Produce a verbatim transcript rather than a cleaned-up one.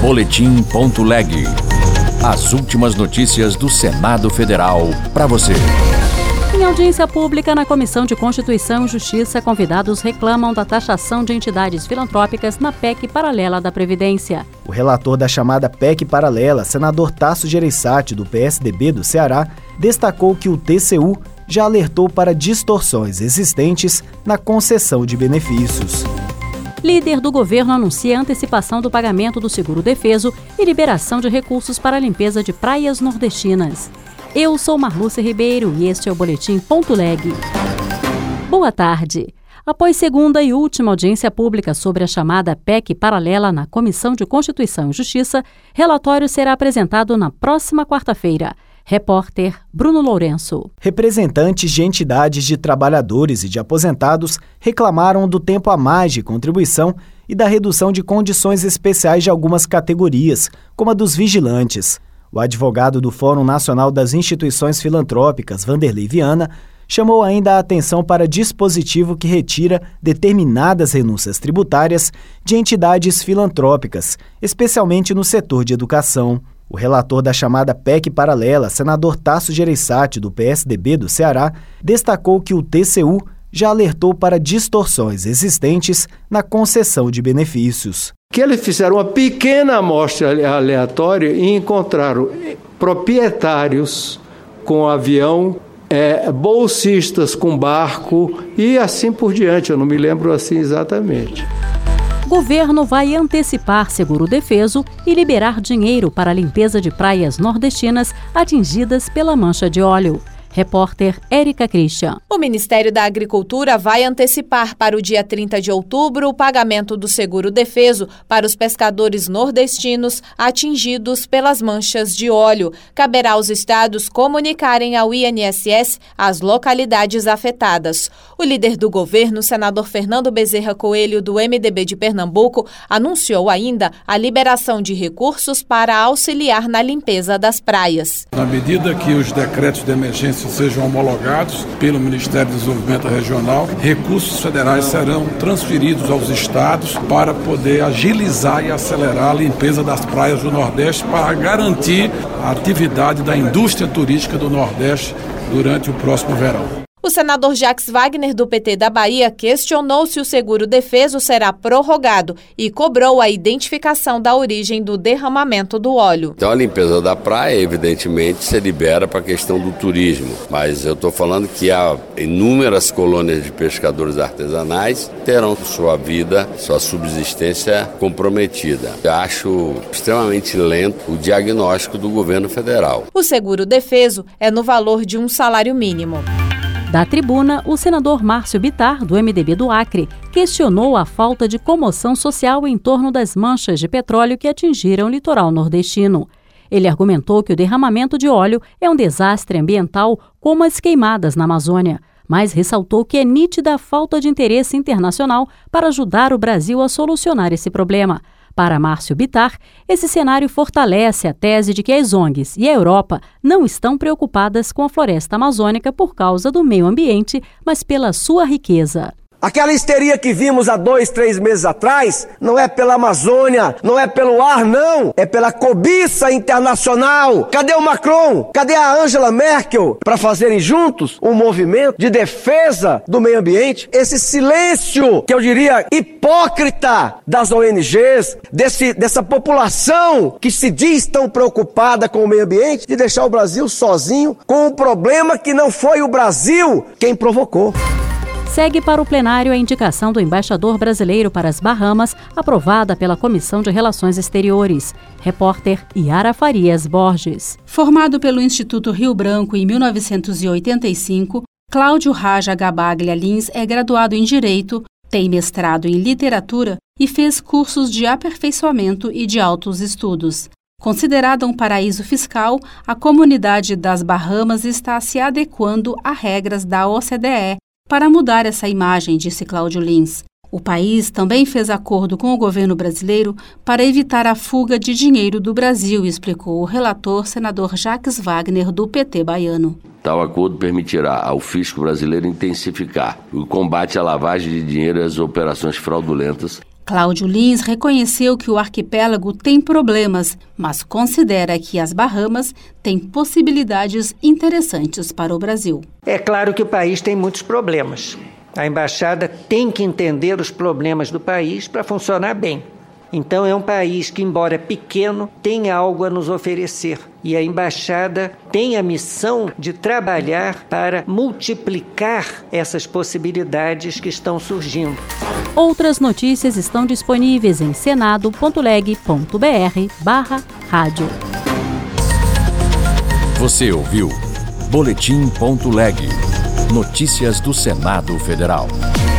Boletim.leg. As últimas notícias do Senado Federal para você. Em audiência pública na Comissão de Constituição e Justiça, convidados reclamam da taxação de entidades filantrópicas na P E C paralela da Previdência. O relator da chamada P E C paralela, senador Tasso Gereissati, do P S D B do Ceará, destacou que o T C U já alertou para distorções existentes na concessão de benefícios. Líder do governo anuncia antecipação do pagamento do seguro-defeso e liberação de recursos para a limpeza de praias nordestinas. Eu sou Marlúcia Ribeiro e este é o Boletim.leg. Boa tarde. Após segunda e última audiência pública sobre a chamada P E C paralela na Comissão de Constituição e Justiça, relatório será apresentado na próxima quarta-feira. Repórter Bruno Lourenço. Representantes de entidades de trabalhadores e de aposentados reclamaram do tempo a mais de contribuição e da redução de condições especiais de algumas categorias, como a dos vigilantes. O advogado do Fórum Nacional das Instituições Filantrópicas, Vanderlei Viana, chamou ainda a atenção para dispositivo que retira determinadas renúncias tributárias de entidades filantrópicas, especialmente no setor de educação. O relator da chamada P E C paralela, senador Tasso Gereissati, do P S D B do Ceará, destacou que o T C U já alertou para distorções existentes na concessão de benefícios. Que eles fizeram uma pequena amostra aleatória e encontraram proprietários com avião, é, bolsistas com barco e assim por diante, eu não me lembro assim exatamente. O governo vai antecipar seguro-defeso e liberar dinheiro para a limpeza de praias nordestinas atingidas pela mancha de óleo. Repórter Érica Christian. O Ministério da Agricultura vai antecipar para o dia trinta de outubro o pagamento do seguro-defeso para os pescadores nordestinos atingidos pelas manchas de óleo. Caberá aos estados comunicarem ao I N S S as localidades afetadas. O líder do governo, senador Fernando Bezerra Coelho, do M D B de Pernambuco, anunciou ainda a liberação de recursos para auxiliar na limpeza das praias. Na medida que os decretos de emergência sejam homologados pelo Ministério do Desenvolvimento Regional, recursos federais serão transferidos aos estados para poder agilizar e acelerar a limpeza das praias do Nordeste para garantir a atividade da indústria turística do Nordeste durante o próximo verão. O senador Jacques Wagner, do P T da Bahia, questionou se o seguro-defeso será prorrogado e cobrou a identificação da origem do derramamento do óleo. Então a limpeza da praia, evidentemente, se libera para a questão do turismo, mas eu estou falando que há inúmeras colônias de pescadores artesanais terão sua vida, sua subsistência comprometida. Eu acho extremamente lento o diagnóstico do governo federal. O seguro-defeso é no valor de um salário mínimo. Da tribuna, o senador Márcio Bittar, do M D B do Acre, questionou a falta de comoção social em torno das manchas de petróleo que atingiram o litoral nordestino. Ele argumentou que o derramamento de óleo é um desastre ambiental como as queimadas na Amazônia, mas ressaltou que é nítida a falta de interesse internacional para ajudar o Brasil a solucionar esse problema. Para Márcio Bittar, esse cenário fortalece a tese de que as O N Gs e a Europa não estão preocupadas com a floresta amazônica por causa do meio ambiente, mas pela sua riqueza. Aquela histeria que vimos há dois, três meses atrás, não é pela Amazônia, não é pelo ar, não. É pela cobiça internacional. Cadê o Macron? Cadê a Angela Merkel? Para fazerem juntos um movimento de defesa do meio ambiente. Esse silêncio, que eu diria hipócrita, das O N Gs, desse, dessa população que se diz tão preocupada com o meio ambiente, de deixar o Brasil sozinho com um problema que não foi o Brasil quem provocou. Segue para o plenário a indicação do embaixador brasileiro para as Bahamas, aprovada pela Comissão de Relações Exteriores. Repórter Yara Farias Borges. Formado pelo Instituto Rio Branco em mil novecentos e oitenta e cinco, Cláudio Raja Gabaglia Lins é graduado em Direito, tem mestrado em Literatura e fez cursos de aperfeiçoamento e de altos estudos. Considerada um paraíso fiscal, a comunidade das Bahamas está se adequando a regras da O C D E, para mudar essa imagem, disse Cláudio Lins. O país também fez acordo com o governo brasileiro para evitar a fuga de dinheiro do Brasil, explicou o relator senador Jacques Wagner, do P T baiano. Tal acordo permitirá ao fisco brasileiro intensificar o combate à lavagem de dinheiro e às operações fraudulentas. Cláudio Lins reconheceu que o arquipélago tem problemas, mas considera que as Bahamas têm possibilidades interessantes para o Brasil. É claro que o país tem muitos problemas. A embaixada tem que entender os problemas do país para funcionar bem. Então é um país que, embora pequeno, tem algo a nos oferecer. E a embaixada tem a missão de trabalhar para multiplicar essas possibilidades que estão surgindo. Outras notícias estão disponíveis em senado ponto leg ponto br barra rádio. Você ouviu Boletim ponto leg. Notícias do Senado Federal.